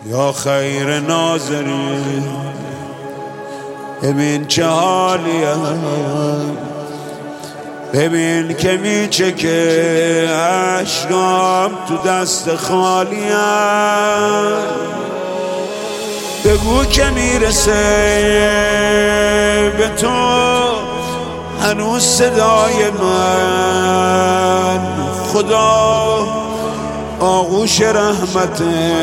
یا خیر ناظرین ببین چه حالیم، ببین که میچکه اشکام تو دست خالیم. بگو که میرسه به تو هنوز صدای من، خدا آغوش رحمتت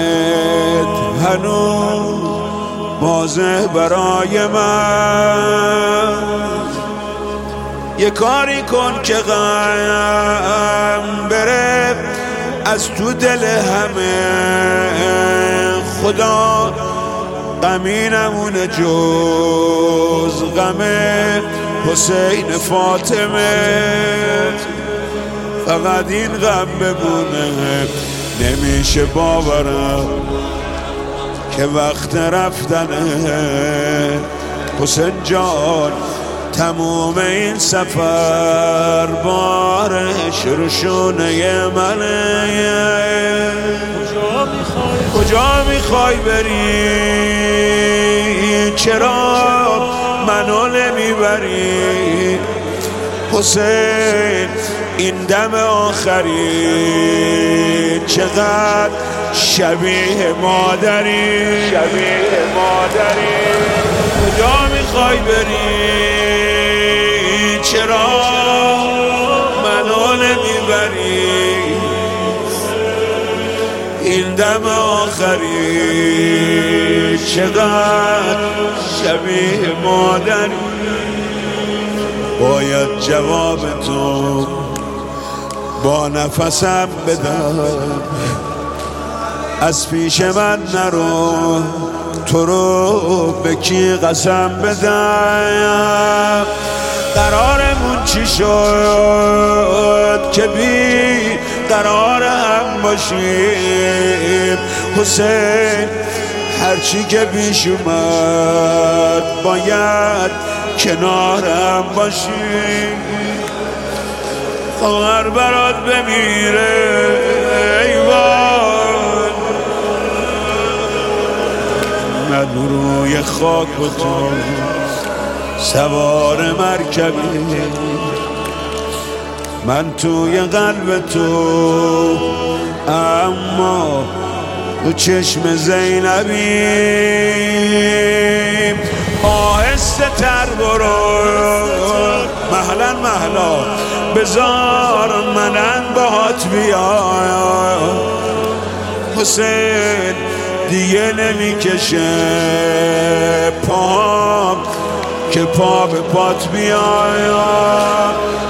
هنوز واضح برای من. یه کاری کن که غم بره از تو دل همه، خدا غمی نمونه جز غم حسین فاطمه. فقط این غم بمونه، نمیشه باورم که وقت رفتنه. حسین جان تموم این سفر بارش رو شونه منه. کجا میخوای بری؟ چرا منو نمیبری؟ حسین این دم آخری چقدر شبیه مادری، شبیه مادری. کجا میخوای بری؟ چرا منو نمیبری؟ این دم آخری چقدر شبیه مادری. باید جواب تو با نفسم بدم، از پیش من نرو، تو رو به کی قسم بدم؟ قرارمون چی شد که بی قرار هم باشیم؟ حسین هرچی که پیش اومد باید کنارم باشیم. خواهر برات بمیره ایوان، من روی خاک و تو سوار مرکبی، من توی قلب تو اما تو چشم زینبی. آهسته تر برو مهلا مهلا، بذار منم باهات بیام. حسین دیگه نمیکشه پام که پا به پات بیام.